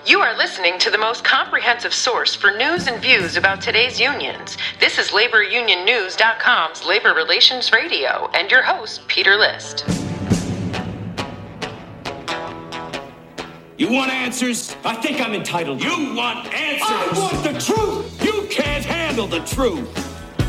You are listening to the most comprehensive source for news and views about today's unions. This is LaborUnionNews.com's Labor Relations Radio and your host, Peter List. You want answers? I think I'm entitled. You want answers? I want the truth! You can't handle the truth!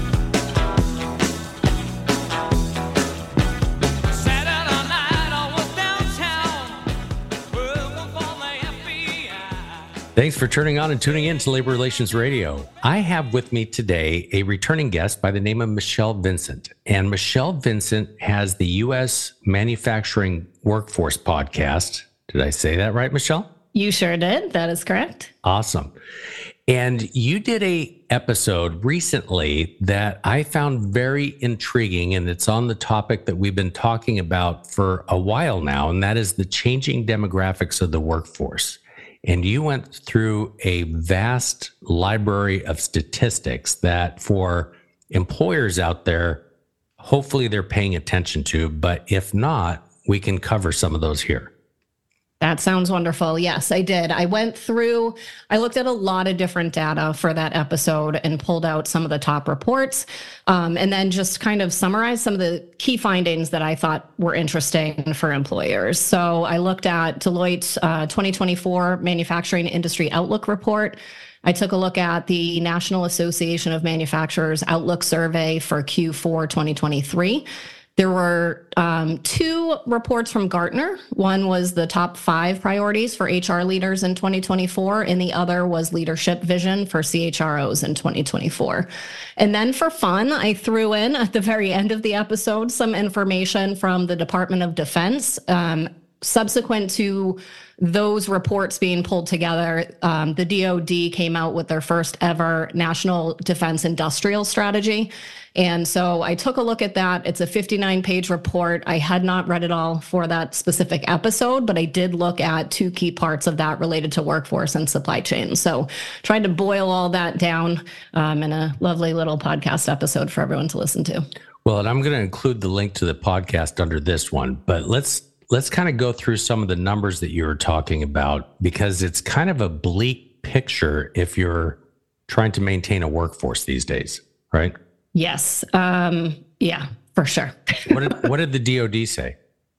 Thanks for turning on and tuning in to Labor Relations Radio. I have with me today a returning guest by the name of Michelle Vincent. And Michelle Vincent has the U.S. Manufacturing Workforce Podcast. Did I say that right, Michelle? You sure did. That is correct. Awesome. And you did a episode recently that I found very intriguing, and it's on the topic that we've been talking about for a while now, and that is the changing demographics of the workforce. And you went through a vast library of statistics that for employers out there, hopefully they're paying attention to, but if not, we can cover some of those here. That sounds wonderful. Yes, I did. I looked at a lot of different data for that episode and pulled out some of the top reports, and then just kind of summarized some of the key findings that I thought were interesting for employers. So I looked at Deloitte's 2024 Manufacturing Industry Outlook Report. I took a look at the National Association of Manufacturers Outlook Survey for Q4 2023. There were two reports from Gartner. One was the top 5 priorities for HR leaders in 2024, and the other was leadership vision for CHROs in 2024. And then for fun, I threw in at the very end of the episode some information from the Department of Defense. Subsequent to those reports being pulled together, the DoD came out with their first ever National Defense Industrial Strategy. And so I took a look at that. It's a 59-page report. I had not read it all for that specific episode, but I did look at 2 key parts of that related to workforce and supply chain. So tried to boil all that down in a lovely little podcast episode for everyone to listen to. Well, and I'm going to include the link to the podcast under this one, but let's kind of go through some of the numbers that you were talking about, because it's kind of a bleak picture if you're trying to maintain a workforce these days, right? Yes. Yeah, for sure. What did the DoD say?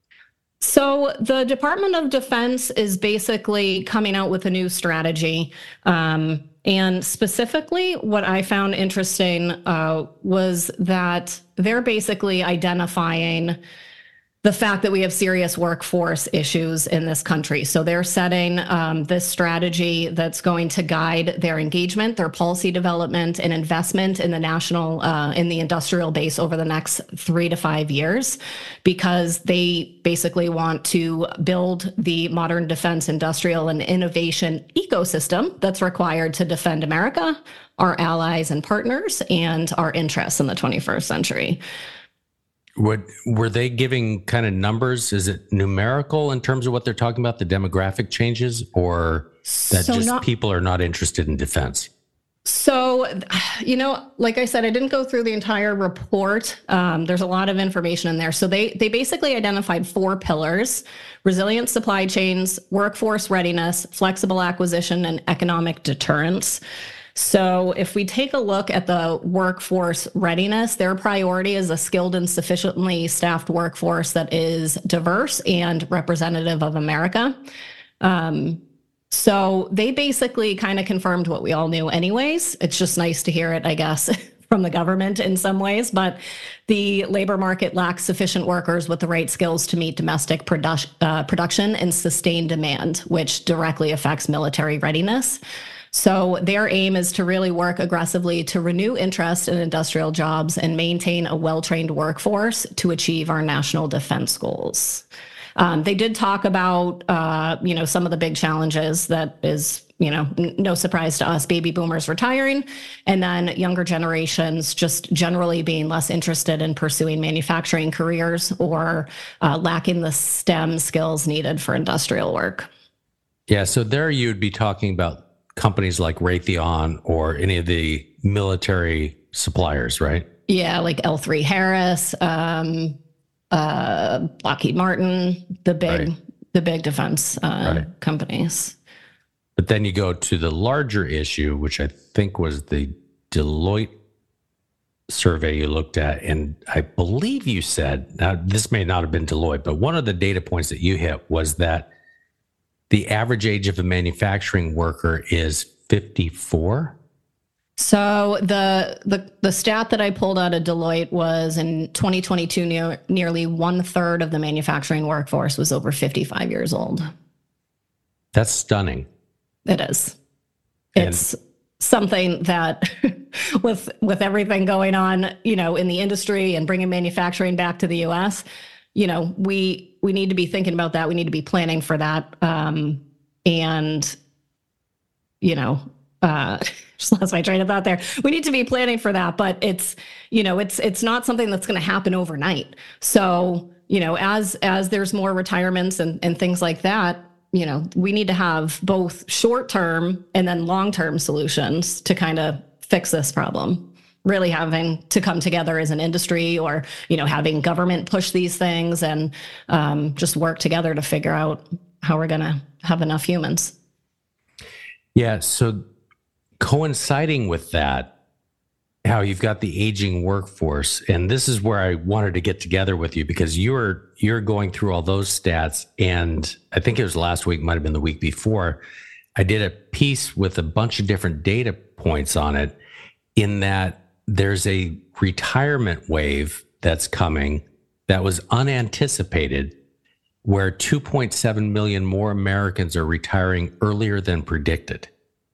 So the Department of Defense is basically coming out with a new strategy. And specifically, what I found interesting was that they're basically identifying the fact that we have serious workforce issues in this country. So they're setting this strategy that's going to guide their engagement, their policy development, and investment in the national, in the industrial base over the next 3 to 5 years, because they basically want to build the modern defense industrial and innovation ecosystem that's required to defend America, our allies and partners, and our interests in the 21st century. Were they giving kind of numbers? Is it numerical in terms of what they're talking about, the demographic changes, or that people are not interested in defense? So, like I said, I didn't go through the entire report. There's a lot of information in there. So they basically identified 4 pillars: resilient supply chains, workforce readiness, flexible acquisition, and economic deterrence. So if we take a look at the workforce readiness, their priority is a skilled and sufficiently staffed workforce that is diverse and representative of America. So they basically kind of confirmed what we all knew anyways. It's just nice to hear it, I guess, from the government in some ways, but the labor market lacks sufficient workers with the right skills to meet domestic production and sustain demand, which directly affects military readiness. So their aim is to really work aggressively to renew interest in industrial jobs and maintain a well-trained workforce to achieve our national defense goals. They did talk about, some of the big challenges that is, no surprise to us, baby boomers retiring, and then younger generations just generally being less interested in pursuing manufacturing careers or lacking the STEM skills needed for industrial work. Yeah, so there you'd be talking about companies like Raytheon or any of the military suppliers, right? Yeah, like L3Harris, Lockheed Martin, the big defense companies. But then you go to the larger issue, which I think was the Deloitte survey you looked at. And I believe you said, now this may not have been Deloitte, but one of the data points that you hit was that the average age of a manufacturing worker is 54. So the stat that I pulled out of Deloitte was in 2022, nearly 1/3 of the manufacturing workforce was over 55 years old. That's stunning. It is. It's something that with everything going on, in the industry and bringing manufacturing back to the US, we need to be thinking about that. We need to be planning for that. Just lost my train of thought there. We need to be planning for that, but it's not something that's going to happen overnight. So, as there's more retirements and things like that, we need to have both short-term and then long-term solutions to kind of fix this problem. Really having to come together as an industry, or, having government push these things and just work together to figure out how we're going to have enough humans. Yeah. So coinciding with that, how you've got the aging workforce, and this is where I wanted to get together with you, because you're going through all those stats, and I think it was last week, might have been the week before, I did a piece with a bunch of different data points on it, in that there's a retirement wave that's coming that was unanticipated, where 2.7 million more Americans are retiring earlier than predicted.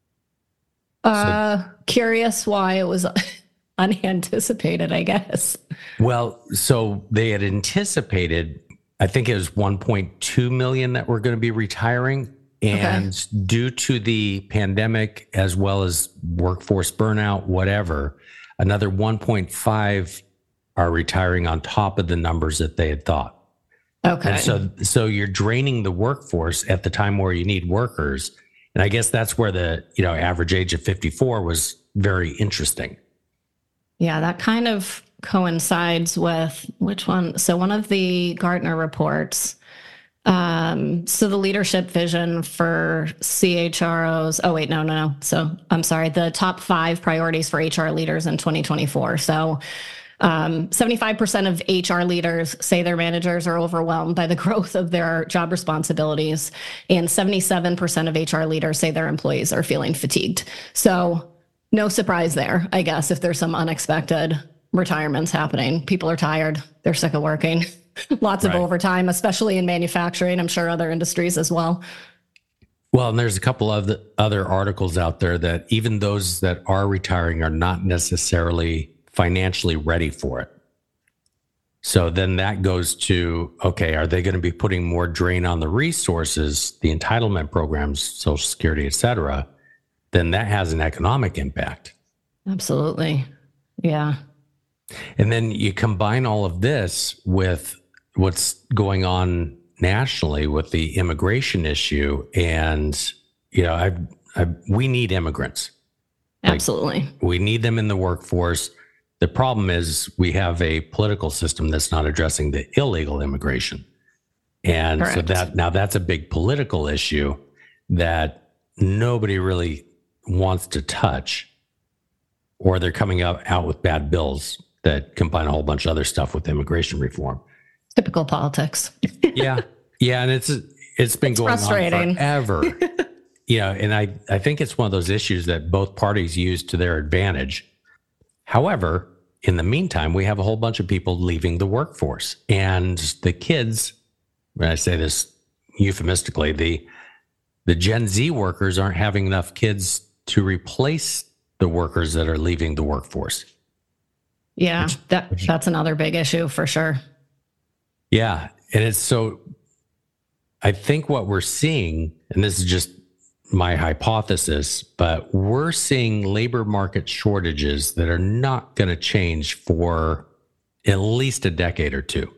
Curious why it was unanticipated, I guess. Well, so they had anticipated, I think it was 1.2 million that were going to be retiring. And due to the pandemic, as well as workforce burnout, whatever, another 1.5 are retiring on top of the numbers that they had thought. Okay. And so you're draining the workforce at the time where you need workers. And I guess that's where the average age of 54 was very interesting. Yeah, that kind of coincides with which one? So one of the Gartner reports. So the leadership vision for CHROs. Oh, wait, no. So I'm sorry. The top 5 priorities for HR leaders in 2024. So 75% of HR leaders say their managers are overwhelmed by the growth of their job responsibilities, and 77% of HR leaders say their employees are feeling fatigued. So no surprise there, I guess, if there's some unexpected retirements happening. People are tired. They're sick of working. Lots of overtime, especially in manufacturing. I'm sure other industries as well. Well, and there's a couple of the other articles out there that even those that are retiring are not necessarily financially ready for it. So then that goes to, okay, are they going to be putting more drain on the resources, the entitlement programs, Social Security, et cetera? Then that has an economic impact. Absolutely. Yeah. And then you combine all of this with what's going on nationally with the immigration issue. And, we need immigrants. Absolutely. We need them in the workforce. The problem is we have a political system that's not addressing the illegal immigration. And Correct. So that's a big political issue that nobody really wants to touch, or they're coming out with bad bills that combine a whole bunch of other stuff with immigration reform. Typical politics. Yeah. And it's been going on forever. And I think it's one of those issues that both parties use to their advantage. However, in the meantime, we have a whole bunch of people leaving the workforce, and the kids, when I say this euphemistically, the Gen Z workers aren't having enough kids to replace the workers that are leaving the workforce. Yeah, that's another big issue for sure. Yeah. And it's so, I think what we're seeing, and this is just my hypothesis, but we're seeing labor market shortages that are not going to change for at least a decade or two.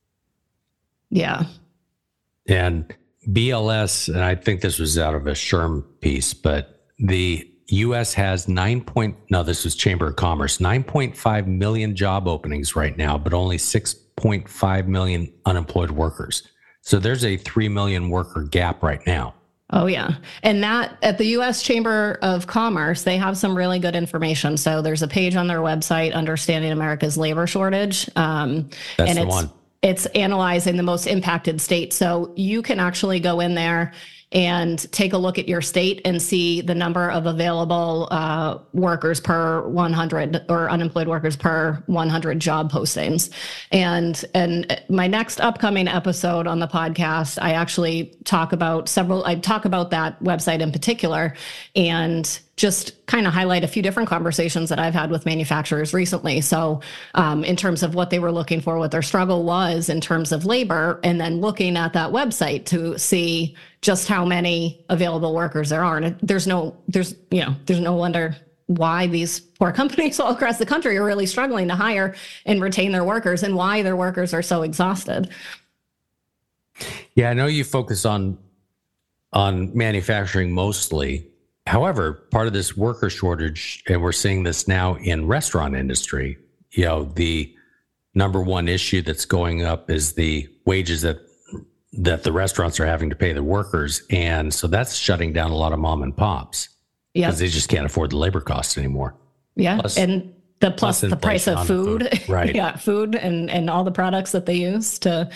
Yeah. And BLS, and I think this was out of a SHRM piece, but the U.S. has this was Chamber of Commerce, 9.5 million job openings right now, but only 6.5 million unemployed workers. So there's a 3 million worker gap right now. Oh, yeah. And that at the U.S. Chamber of Commerce, they have some really good information. So there's a page on their website, Understanding America's Labor Shortage. That's and the one. It's analyzing the most impacted states. So you can actually go in there and take a look at your state and see the number of available workers per 100 or unemployed workers per 100 job postings. And my next upcoming episode on the podcast, I actually talk about that website in particular and just kind of highlight a few different conversations that I've had with manufacturers recently. So in terms of what they were looking for, what their struggle was in terms of labor, and then looking at that website to see just how many available workers there are. And there's no wonder why these poor companies all across the country are really struggling to hire and retain their workers, and why their workers are so exhausted. Yeah, I know you focus on manufacturing mostly. However, part of this worker shortage, and we're seeing this now in restaurant industry, the number one issue that's going up is the wages that the restaurants are having to pay their workers. And so that's shutting down a lot of mom and pops because they just can't afford the labor costs anymore. Yeah. And plus the price of food, right? Yeah. Food and all the products that they use to,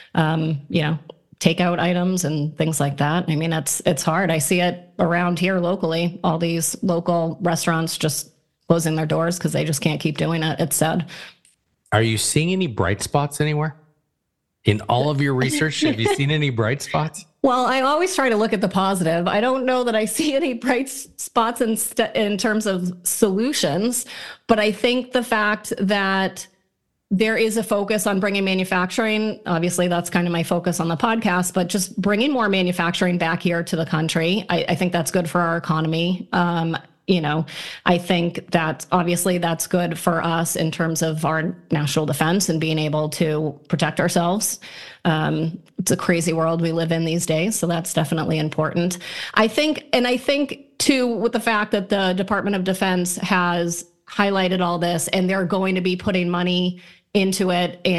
takeout items and things like that. I mean, it's hard. I see it around here locally, all these local restaurants just closing their doors because they just can't keep doing it. It's sad. Are you seeing any bright spots anywhere? In all of your research, have you seen any bright spots? Well, I always try to look at the positive. I don't know that I see any bright spots in terms of solutions, but I think the fact that there is a focus on bringing manufacturing. Obviously, that's kind of my focus on the podcast, but just bringing more manufacturing back here to the country. I think that's good for our economy. I think that obviously that's good for us in terms of our national defense and being able to protect ourselves. It's a crazy world we live in these days, so that's definitely important. I think too, with the fact that the Department of Defense has highlighted all this and they're going to be putting money into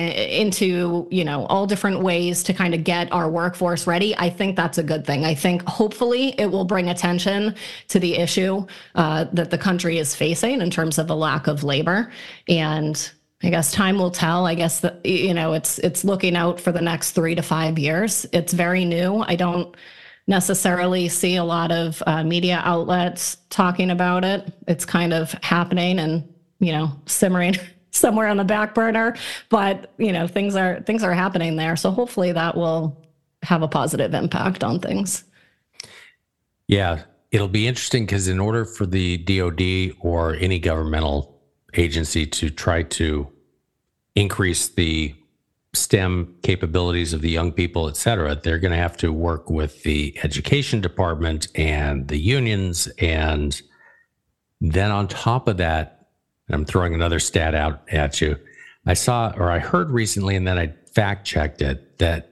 all different ways to kind of get our workforce ready. I think that's a good thing. I think hopefully it will bring attention to the issue that the country is facing in terms of a lack of labor. And I guess time will tell. I guess that, it's looking out for the next 3 to 5 years. It's very new. I don't necessarily see a lot of media outlets talking about it. It's kind of happening and, simmering somewhere on the back burner, but things are happening there. So hopefully that will have a positive impact on things. Yeah, it'll be interesting because in order for the DoD or any governmental agency to try to increase the STEM capabilities of the young people, et cetera, they're going to have to work with the education department and the unions. And then on top of that, I'm throwing another stat out at you. I heard recently, and then I fact checked it, that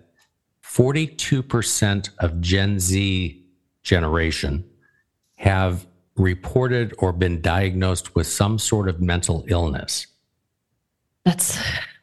42% of Gen Z generation have reported or been diagnosed with some sort of mental illness. That's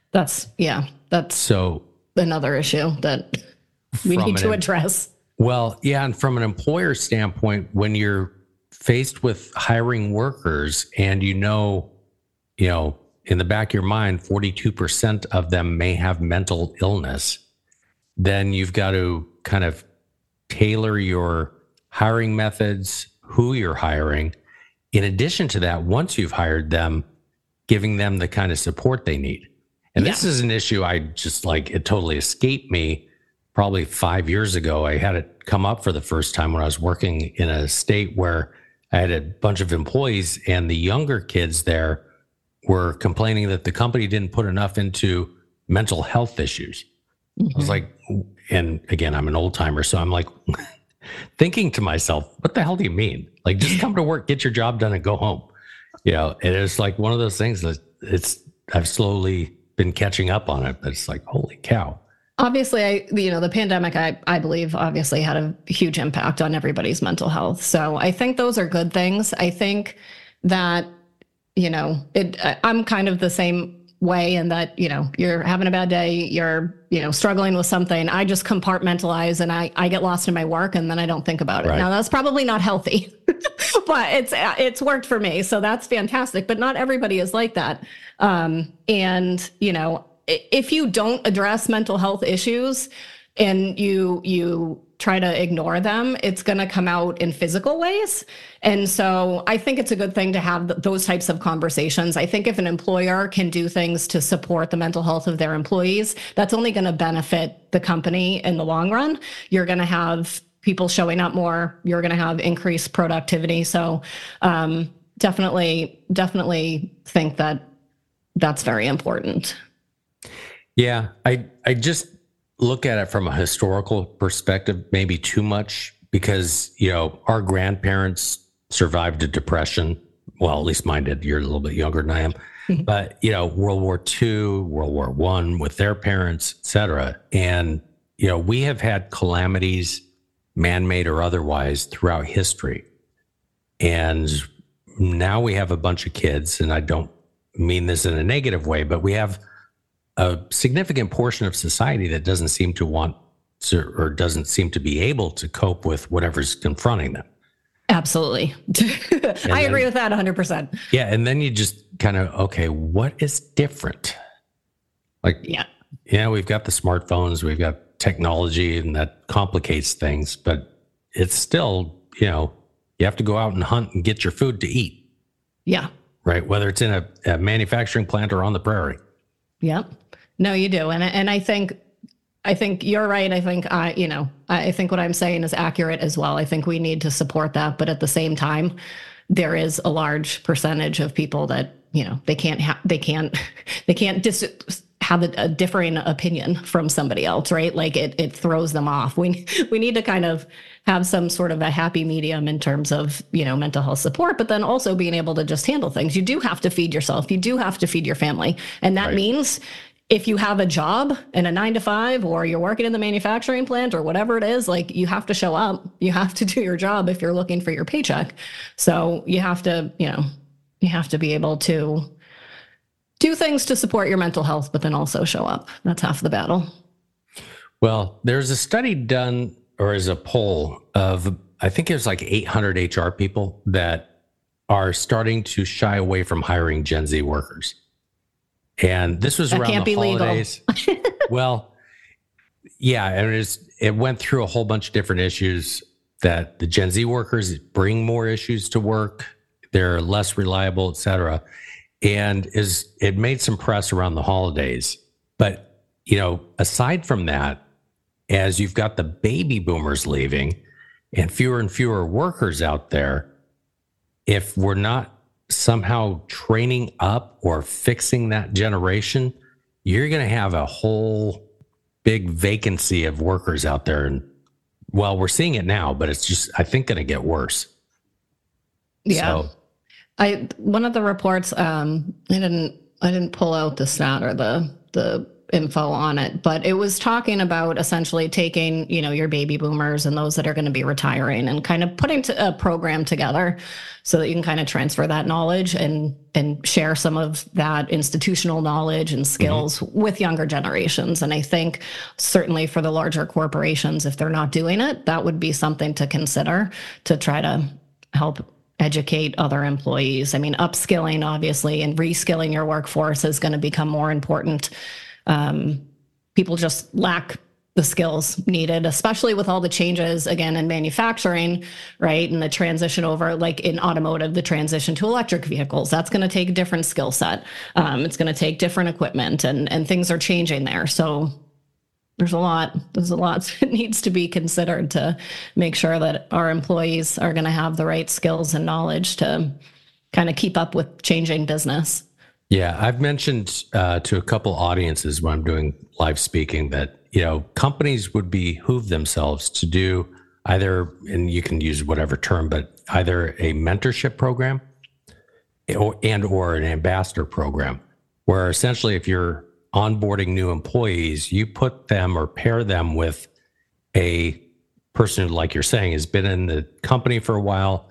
so another issue that we need to address. Well, yeah. And from an employer standpoint, when you're faced with hiring workers and in the back of your mind, 42% of them may have mental illness, then you've got to kind of tailor your hiring methods, who you're hiring. In addition to that, once you've hired them, giving them the kind of support they need. And this is an issue it totally escaped me. Probably 5 years ago, I had it come up for the first time when I was working in a state where I had a bunch of employees and the younger kids there were complaining that the company didn't put enough into mental health issues. Mm-hmm. I was like, and again, I'm an old timer, so I'm like thinking to myself, what the hell do you mean? Like, just come to work, get your job done and go home. And it's like one of those things that I've slowly been catching up on it, but it's like, holy cow. Obviously, the pandemic, I believe, obviously had a huge impact on everybody's mental health. So I think those are good things. I think that, I'm kind of the same way, and that, you're having a bad day, you're, struggling with something, I just compartmentalize and I get lost in my work and then I don't think about it. Right. Now that's probably not healthy, but it's worked for me. So that's fantastic, but not everybody is like that. If you don't address mental health issues and you try to ignore them, it's going to come out in physical ways. And so I think it's a good thing to have those types of conversations. I think if an employer can do things to support the mental health of their employees, that's only going to benefit the company in the long run. You're going to have people showing up more. You're going to have increased productivity. So definitely think that that's very important. Yeah, I just look at it from a historical perspective, maybe too much, because, our grandparents survived a depression. Well, at least mine did. You're a little bit younger than I am. But, World War II, World War I with their parents, et cetera. And, we have had calamities, man-made or otherwise, throughout history. And now we have a bunch of kids, and I don't mean this in a negative way, but we have a significant portion of society that doesn't seem to want to, or doesn't seem to be able to cope with whatever's confronting them. Absolutely. I agree with that 100%. Yeah. And then you just kind of, okay, what is different? We've got the smartphones, we've got technology, and that complicates things, but it's still, you have to go out and hunt and get your food to eat. Yeah. Right. Whether it's in a manufacturing plant or on the prairie. Yep. No, you do. And I think you're right. I think what I'm saying is accurate as well. I think we need to support that. But at the same time, there is a large percentage of people that, they can't have a differing opinion from somebody else, right? Like it throws them off. We need to kind of have some sort of a happy medium in terms of, mental health support, but then also being able to just handle things. You do have to feed yourself. You do have to feed your family. And that means if you have a job and a 9-to-5, or you're working in the manufacturing plant or whatever it is, like you have to show up, you have to do your job if you're looking for your paycheck. So you have to be able to do things to support your mental health, but then also show up. That's half the battle. Well, there's a study done, or is a poll of, I think it was like 800 HR people that are starting to shy away from hiring Gen Z workers. And this was around the holidays. Well, yeah, and it went through a whole bunch of different issues that the Gen Z workers bring more issues to work. They're less reliable, et cetera. And it made some press around the holidays. But, aside from that, as you've got the baby boomers leaving and fewer workers out there, if we're not somehow training up or fixing that generation, you're going to have a whole big vacancy of workers out there. And well, we're seeing it now, but it's just, I think, going to get worse. Yeah. So, one of the reports, I didn't pull out the stat or the info on it, but it was talking about essentially taking, your baby boomers and those that are going to be retiring and kind of putting a program together so that you can kind of transfer that knowledge and share some of that institutional knowledge and skills with younger generations. And I think certainly for the larger corporations, if they're not doing it, that would be something to consider to try to help educate other employees. I mean, upskilling, obviously, and reskilling your workforce is going to become more important. People just lack the skills needed, especially with all the changes, again, in manufacturing, right? And the transition over, like in automotive, the transition to electric vehicles, that's going to take a different skill set. It's going to take different equipment and things are changing there. So there's a lot that needs to be considered to make sure that our employees are going to have the right skills and knowledge to kind of keep up with changing business. Yeah, I've mentioned to a couple audiences when I'm doing live speaking that, companies would behoove themselves to do either, and you can use whatever term, but either a mentorship program or an ambassador program, where essentially if you're onboarding new employees, you put them or pair them with a person who, like you're saying, has been in the company for a while,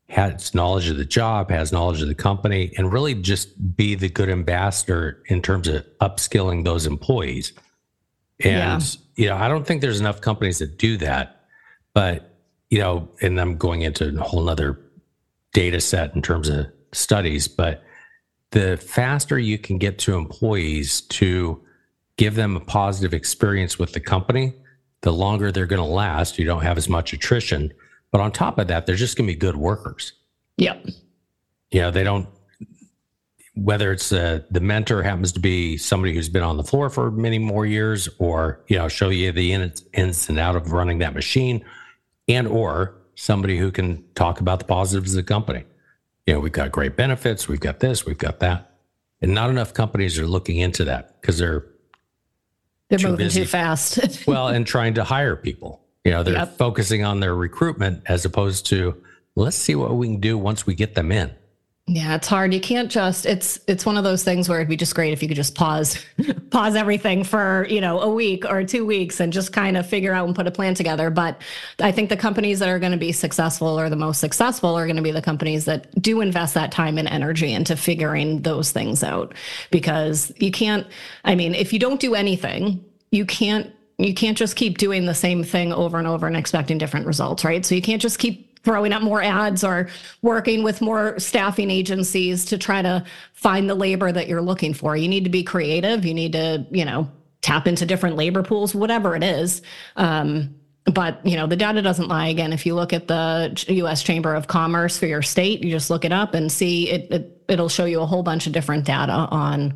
has knowledge of the job, has knowledge of the company, and really just be the good ambassador in terms of upskilling those employees. And, I don't think there's enough companies that do that. But, and I'm going into a whole nother data set in terms of studies, but the faster you can get to employees to give them a positive experience with the company, the longer they're going to last. You don't have as much attrition. But on top of that, they're just going to be good workers. Yep. They don't, whether it's the mentor happens to be somebody who's been on the floor for many more years, or, show you the ins and out of running that machine, and or somebody who can talk about the positives of the company. We've got great benefits, we've got this, we've got that. And not enough companies are looking into that because they're moving busy. too fast. Well, and trying to hire people. They're focusing on their recruitment as opposed to, let's see what we can do once we get them in. Yeah, it's hard. You can't just, it's one of those things where it'd be just great if you could just pause everything for, a week or 2 weeks and just kind of figure out and put a plan together. But I think the companies that are going to be successful or the most successful are going to be the companies that do invest that time and energy into figuring those things out. Because you can't, if you don't do anything, you can't just keep doing the same thing over and over and expecting different results, right? So you can't just keep throwing up more ads or working with more staffing agencies to try to find the labor that you're looking for. You need to be creative. You need to, tap into different labor pools, whatever it is. But, the data doesn't lie. Again, if you look at the U.S. Chamber of Commerce for your state, you just look it up and see it'll show you a whole bunch of different data on,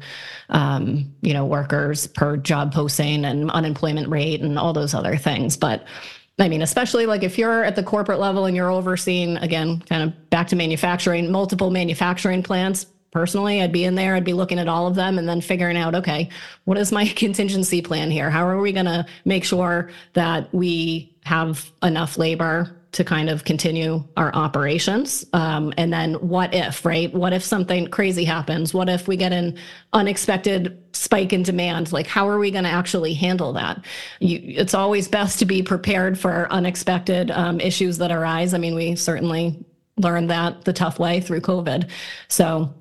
workers per job posting and unemployment rate and all those other things. But especially like if you're at the corporate level and you're overseeing, again, kind of back to manufacturing, multiple manufacturing plants. Personally, I'd be in there, I'd be looking at all of them and then figuring out, okay, what is my contingency plan here? How are we going to make sure that we have enough labor to kind of continue our operations? And then what if, right? What if something crazy happens? What if we get an unexpected spike in demand? Like, how are we going to actually handle that? It's always best to be prepared for unexpected issues that arise. We certainly learned that the tough way through COVID. So,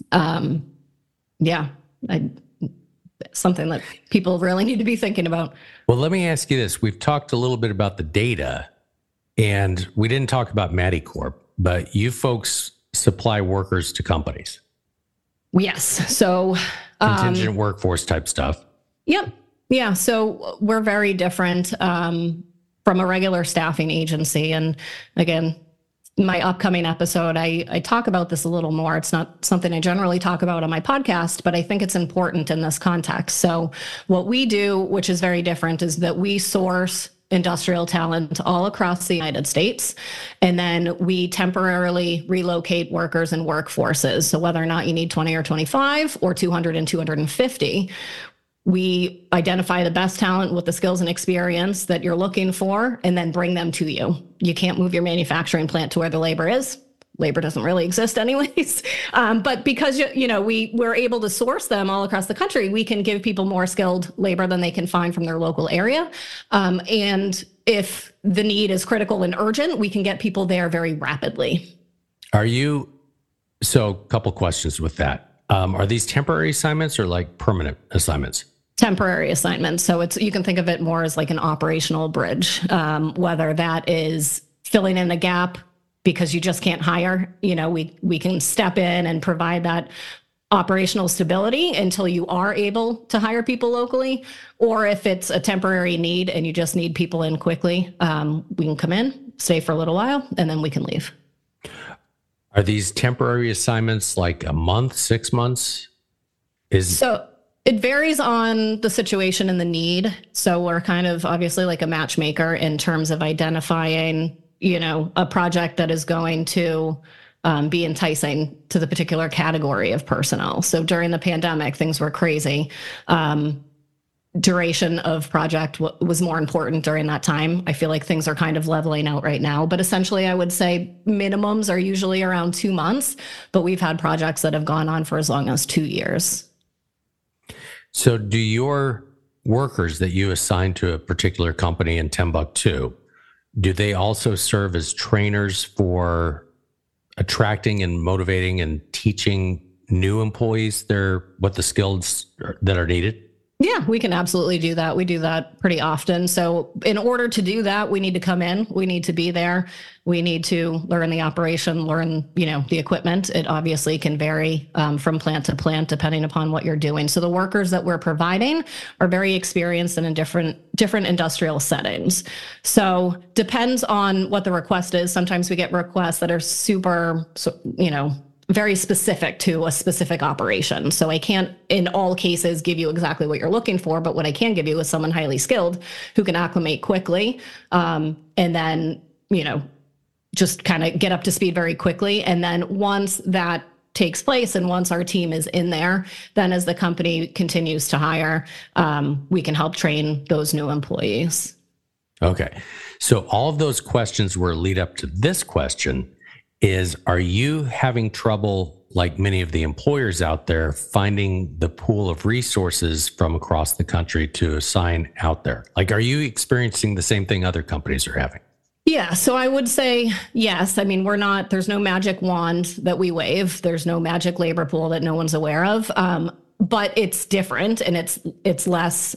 something that people really need to be thinking about. Well, let me ask you this. We've talked a little bit about the data, and we didn't talk about Madicorp, but you folks supply workers to companies. Yes. So contingent workforce type stuff. Yep. Yeah. So we're very different from a regular staffing agency. And again, my upcoming episode, I talk about this a little more. It's not something I generally talk about on my podcast, but I think it's important in this context. So what we do, which is very different, is that we source industrial talent all across the United States. And then we temporarily relocate workers and workforces. So whether or not you need 20 or 25 or 200 and 250, we identify the best talent with the skills and experience that you're looking for, and then bring them to you. You can't move your manufacturing plant to where the labor is. Labor doesn't really exist anyways. But because, we're able to source them all across the country, we can give people more skilled labor than they can find from their local area. And if the need is critical and urgent, we can get people there very rapidly. So a couple questions with that. Are these temporary assignments or like permanent assignments? Temporary assignments. So you can think of it more as like an operational bridge, whether that is filling in a gap because you just can't hire. We can step in and provide that operational stability until you are able to hire people locally. Or if it's a temporary need and you just need people in quickly, we can come in, stay for a little while, and then we can leave. Are these temporary assignments like a month, 6 months? So it varies on the situation and the need. So we're kind of obviously like a matchmaker in terms of identifying, a project that is going to be enticing to the particular category of personnel. So during the pandemic, things were crazy. Duration of project was more important during that time. I feel like things are kind of leveling out right now, but essentially I would say minimums are usually around 2 months, but we've had projects that have gone on for as long as 2 years. So do your workers that you assign to a particular company in Timbuktu, do they also serve as trainers for attracting and motivating and teaching new employees what the skills that are needed? Yeah, we can absolutely do that. We do that pretty often. So in order to do that, we need to come in, we need to be there. We need to learn the operation, learn, the equipment. It obviously can vary from plant to plant, depending upon what you're doing. So the workers that we're providing are very experienced and in different industrial settings. So depends on what the request is. Sometimes we get requests that are super, very specific to a specific operation. So I can't, in all cases, give you exactly what you're looking for, but what I can give you is someone highly skilled who can acclimate quickly, and then, just kind of get up to speed very quickly. And then once that takes place and once our team is in there, then as the company continues to hire, we can help train those new employees. Okay. So all of those questions were lead up to this question. Are you having trouble, like many of the employers out there, finding the pool of resources from across the country to assign out there? Like, are you experiencing the same thing other companies are having? Yeah, so I would say yes. I mean, there's no magic wand that we wave. There's no magic labor pool that no one's aware of. But it's different, and it's less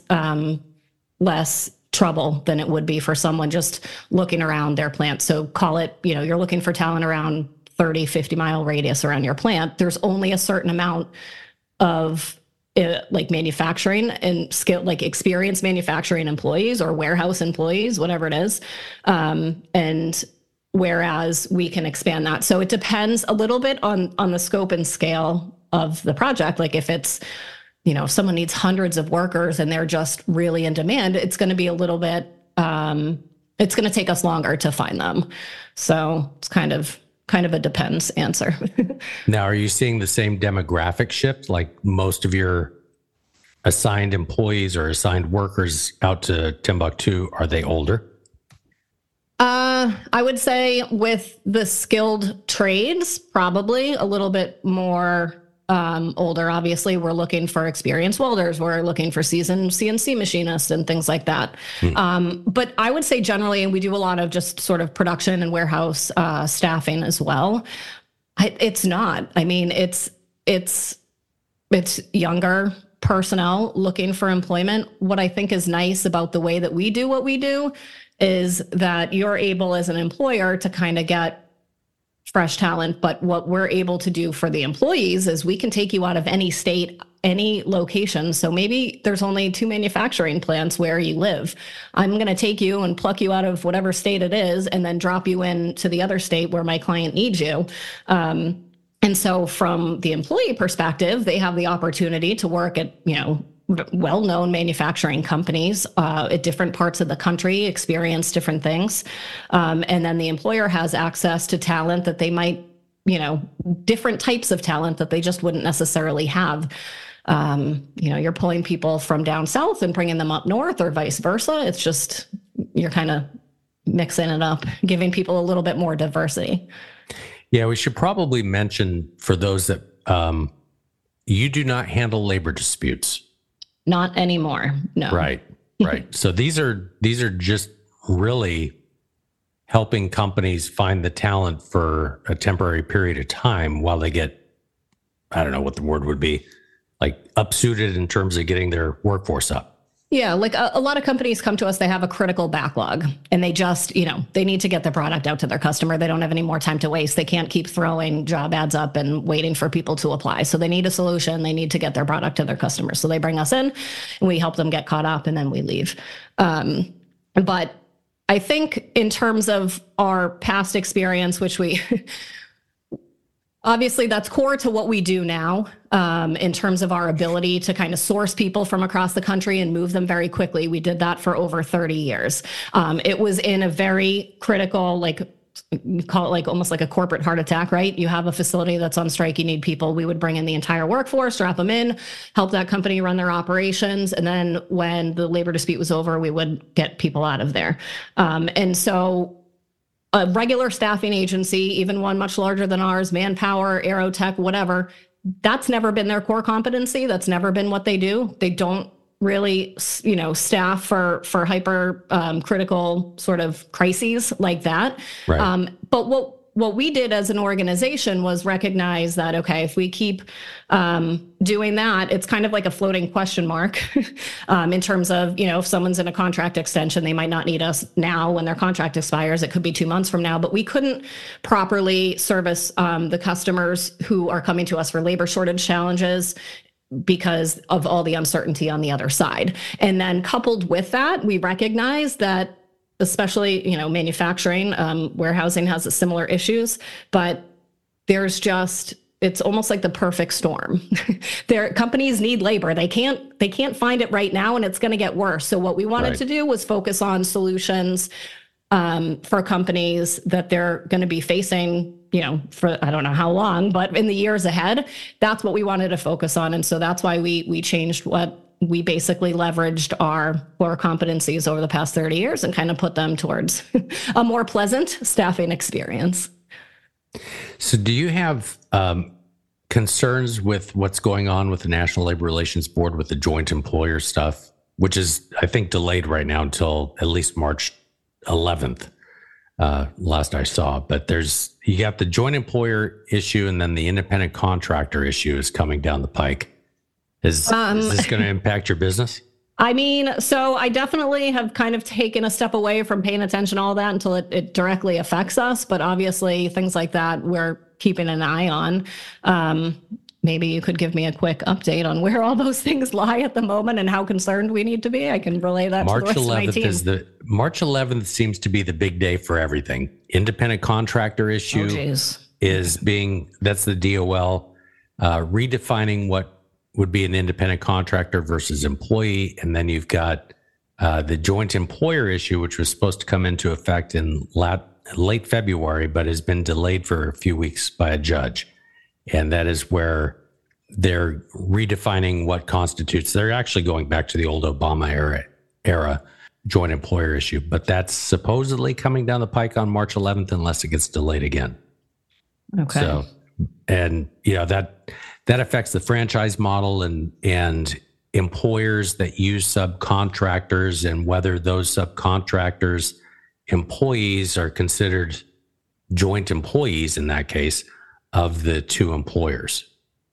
trouble than it would be for someone just looking around their plant. So call it, you're looking for talent around 30, 50 mile radius around your plant. There's only a certain amount of like manufacturing and skill, like experienced manufacturing employees or warehouse employees, whatever it is. And whereas we can expand that. So it depends a little bit on the scope and scale of the project. Like if it's, if someone needs hundreds of workers and they're just really in demand, it's going to be a little bit, it's going to take us longer to find them. So it's kind of a depends answer. Now, are you seeing the same demographic shift? Like most of your assigned employees or assigned workers out to Timbuktu, are they older? I would say with the skilled trades, probably a little bit more older. Obviously, we're looking for experienced welders. We're looking for seasoned CNC machinists and things like that. But I would say generally, and we do a lot of just sort of production and warehouse staffing as well. It's not. I mean, it's younger personnel looking for employment. What I think is nice about the way that we do what we do is that you're able as an employer to kind of get fresh talent. But what we're able to do for the employees is we can take you out of any state, any location. So maybe there's only 2 manufacturing plants where you live. I'm going to take you and pluck you out of whatever state it is and then drop you into the other state where my client needs you. And so from the employee perspective, they have the opportunity to work at, well-known manufacturing companies at different parts of the country, experience different things. And then the employer has access to talent that they might, different types of talent that they just wouldn't necessarily have. You're pulling people from down south and bringing them up north or vice versa. It's just, you're kind of mixing it up, giving people a little bit more diversity. Yeah, we should probably mention for those that you do not handle labor disputes. Not anymore. No. Right. So these are just really helping companies find the talent for a temporary period of time while they get, I don't know what the word would be, like upsuited in terms of getting their workforce up. Yeah, like a lot of companies come to us, they have a critical backlog and they just, they need to get the product out to their customer. They don't have any more time to waste. They can't keep throwing job ads up and waiting for people to apply. So they need a solution. They need to get their product to their customers. So they bring us in and we help them get caught up and then we leave. But I think in terms of our past experience, which we... Obviously, that's core to what we do now in terms of our ability to kind of source people from across the country and move them very quickly. We did that for over 30 years. It was in a very critical, you call it like almost like a corporate heart attack, right? You have a facility that's on strike, you need people. We would bring in the entire workforce, strap them in, help that company run their operations. And then when the labor dispute was over, we would get people out of there. And so a regular staffing agency, even one much larger than ours, Manpower, Aerotech, whatever, that's never been their core competency. That's never been what they do. They don't really, staff for hyper critical sort of crises like that. Right. But what we did as an organization was recognize that, okay, if we keep doing that, it's kind of like a floating question mark in terms of, if someone's in a contract extension, they might not need us now when their contract expires. It could be 2 months from now, but we couldn't properly service the customers who are coming to us for labor shortage challenges because of all the uncertainty on the other side. And then coupled with that, we recognize that especially, manufacturing, warehousing has similar issues, but it's almost like the perfect storm. Their companies need labor. They can't find it right now, and it's going to get worse. So what we wanted to do was focus on solutions for companies that they're going to be facing, for I don't know how long, but in the years ahead, that's what we wanted to focus on. And so that's why we changed what we basically leveraged our core competencies over the past 30 years and kind of put them towards a more pleasant staffing experience. So do you have concerns with what's going on with the National Labor Relations Board with the joint employer stuff, which is, I think, delayed right now until at least March 11th, last I saw. But you got the joint employer issue, and then the independent contractor issue is coming down the pike. Is this going to impact your business? I mean, so I definitely have kind of taken a step away from paying attention to all that until it directly affects us. But obviously things like that we're keeping an eye on. Maybe you could give me a quick update on where all those things lie at the moment and how concerned we need to be. I can relay that to the rest of my team. March 11th seems to be the big day for everything. Independent contractor issue that's the DOL, redefining what would be an independent contractor versus employee. And then you've got the joint employer issue, which was supposed to come into effect in late February, but has been delayed for a few weeks by a judge. And that is where they're redefining what constitutes. They're actually going back to the old Obama era joint employer issue, but that's supposedly coming down the pike on March 11th, unless it gets delayed again. Okay. So, and that affects the franchise model and employers that use subcontractors, and whether those subcontractors' employees are considered joint employees in that case of the two employers.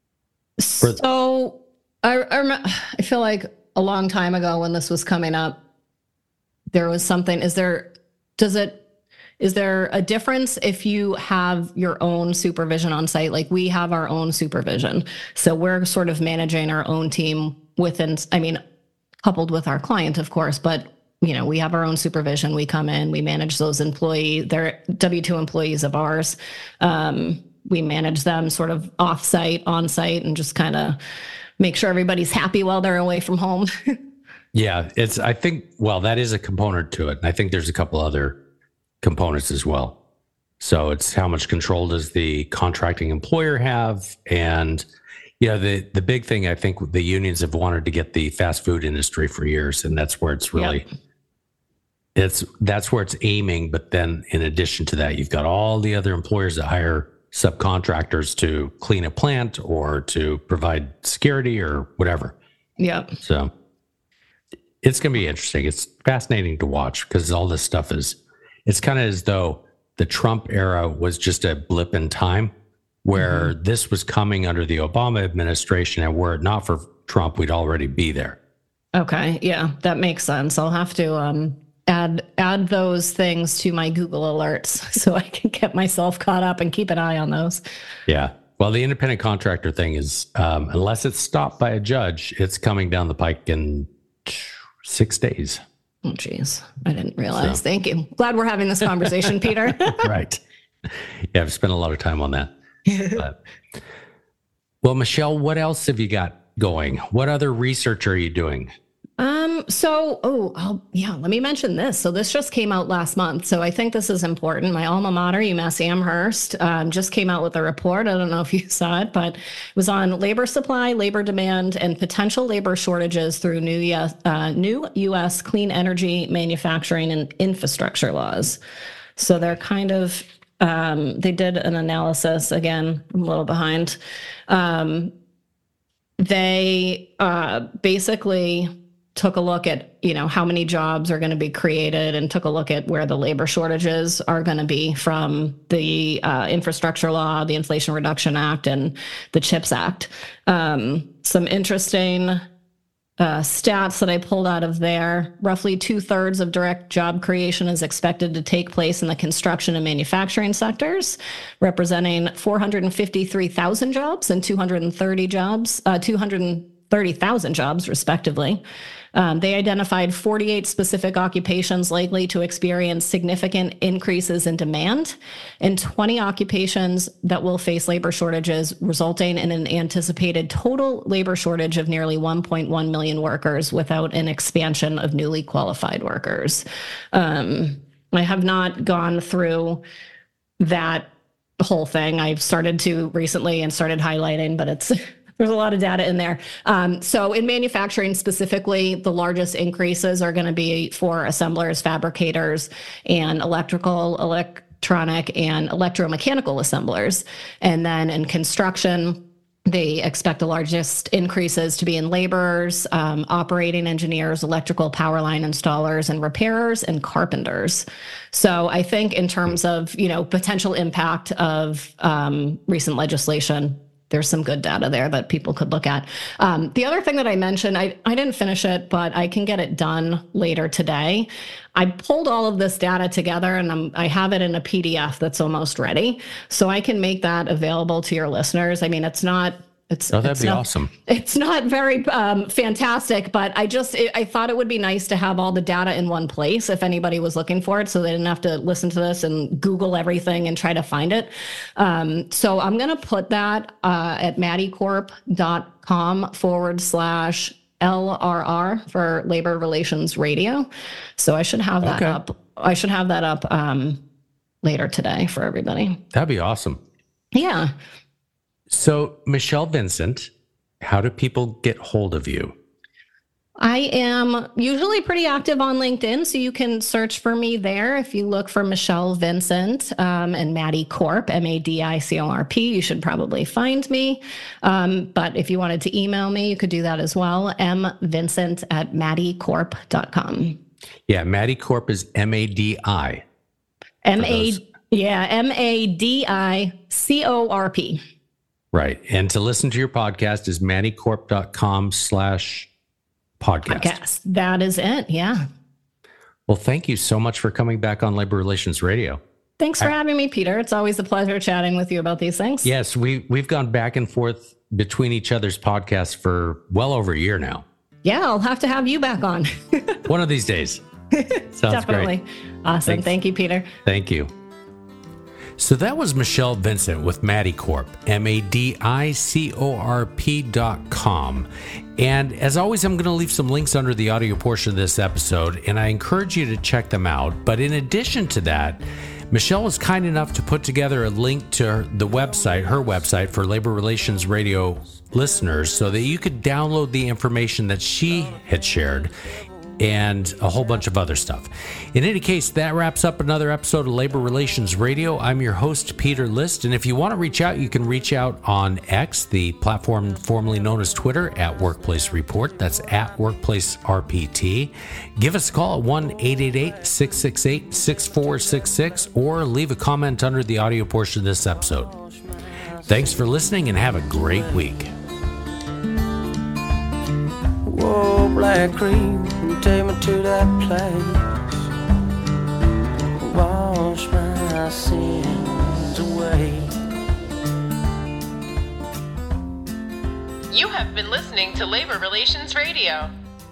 So I feel like a long time ago when this was coming up, there was something. Is there a difference if you have your own supervision on site? Like we have our own supervision. So we're sort of managing our own team coupled with our client, of course, but we have our own supervision. We come in, we manage those employees. They're W-2 employees of ours. We manage them sort of off-site, on-site, and just kind of make sure everybody's happy while they're away from home. Yeah, that is a component to it. And I think there's a couple other components as well. So it's how much control does the contracting employer have? And, the big thing, I think the unions have wanted to get the fast food industry for years, and that's where it's really, that's where it's aiming. But then in addition to that, you've got all the other employers that hire subcontractors to clean a plant or to provide security or whatever. Yeah. So it's going to be interesting. It's fascinating to watch because all this stuff it's kind of as though the Trump era was just a blip in time where this was coming under the Obama administration, and were it not for Trump, we'd already be there. Okay. Yeah, that makes sense. I'll have to add those things to my Google alerts so I can get myself caught up and keep an eye on those. Yeah. Well, the independent contractor thing is, unless it's stopped by a judge, it's coming down the pike in 6 days. Oh, geez. I didn't realize. So. Thank you. Glad we're having this conversation, Peter. Right. Yeah, I've spent a lot of time on that. But, well, Michelle, what else have you got going? What other research are you doing? Let me mention this. So this just came out last month. So I think this is important. My alma mater, UMass Amherst, just came out with a report. I don't know if you saw it, but it was on labor supply, labor demand, and potential labor shortages through new U.S. clean energy manufacturing and infrastructure laws. So they're kind of, they did an analysis. Again, I'm a little behind. They basically took a look at, how many jobs are going to be created and took a look at where the labor shortages are going to be from the infrastructure law, the Inflation Reduction Act, and the CHIPS Act. Some interesting stats that I pulled out of there. Roughly 2/3 of direct job creation is expected to take place in the construction and manufacturing sectors, representing 453,000 jobs and 230,000 jobs, respectively. They identified 48 specific occupations likely to experience significant increases in demand and 20 occupations that will face labor shortages, resulting in an anticipated total labor shortage of nearly 1.1 million workers without an expansion of newly qualified workers. I have not gone through that whole thing. I've started to recently and started highlighting, but there's a lot of data in there. So in manufacturing specifically, the largest increases are going to be for assemblers, fabricators, and electronic, and electromechanical assemblers. And then in construction, they expect the largest increases to be in laborers, operating engineers, electrical power line installers, and repairers, and carpenters. So I think in terms of, potential impact of recent legislation, there's some good data there that people could look at. The other thing that I mentioned, I didn't finish it, but I can get it done later today. I pulled all of this data together and I have it in a PDF that's almost ready. So I can make that available to your listeners. I mean, that'd be awesome. It's not very fantastic, but I thought it would be nice to have all the data in one place if anybody was looking for it, so they didn't have to listen to this and Google everything and try to find it. So I'm going to put that at maddiecorp.com/LRR for Labor Relations Radio. So I should have that up. I should have that up later today for everybody. That'd be awesome. Yeah. So, Michelle Vincent, how do people get hold of you? I am usually pretty active on LinkedIn, so you can search for me there. If you look for Michelle Vincent and Maddie Corp, MADICORP, you should probably find me. But if you wanted to email me, you could do that as well, mvincent@maddiecorp.com. Yeah, Maddie Corp is MADI. MADICORP. Right. And to listen to your podcast is maddiecorp.com/podcast. That is it. Yeah. Well, thank you so much for coming back on Labor Relations Radio. Thanks for having me, Peter. It's always a pleasure chatting with you about these things. Yes, we've gone back and forth between each other's podcasts for well over a year now. Yeah, I'll have to have you back on. One of these days. Sounds Definitely. Great. Awesome. Thanks. Thank you, Peter. Thank you. So that was Michelle Vincent with Maddie Corp, MADICORP.com. And as always, I'm going to leave some links under the audio portion of this episode, and I encourage you to check them out. But in addition to that, Michelle was kind enough to put together a link to her website for Labor Relations Radio listeners so that you could download the information that she had shared and a whole bunch of other stuff. In any case, that wraps up another episode of Labor Relations Radio. I'm your host, Peter List, and if you want to reach out, you can reach out on X, the platform formerly known as Twitter, at Workplace Report. That's at Workplace RPT. Give us a call at 1-888-668-6466 or leave a comment under the audio portion of this episode. Thanks for listening and have a great week. Whoa, black cream, take me to that place. Wash my sins away. You have been listening to Labor Relations Radio.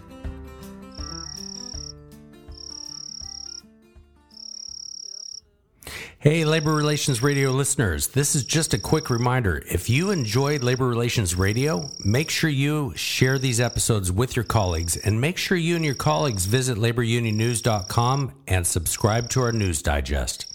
Hey, Labor Relations Radio listeners, this is just a quick reminder. If you enjoyed Labor Relations Radio, make sure you share these episodes with your colleagues, and make sure you and your colleagues visit laborunionnews.com and subscribe to our news digest.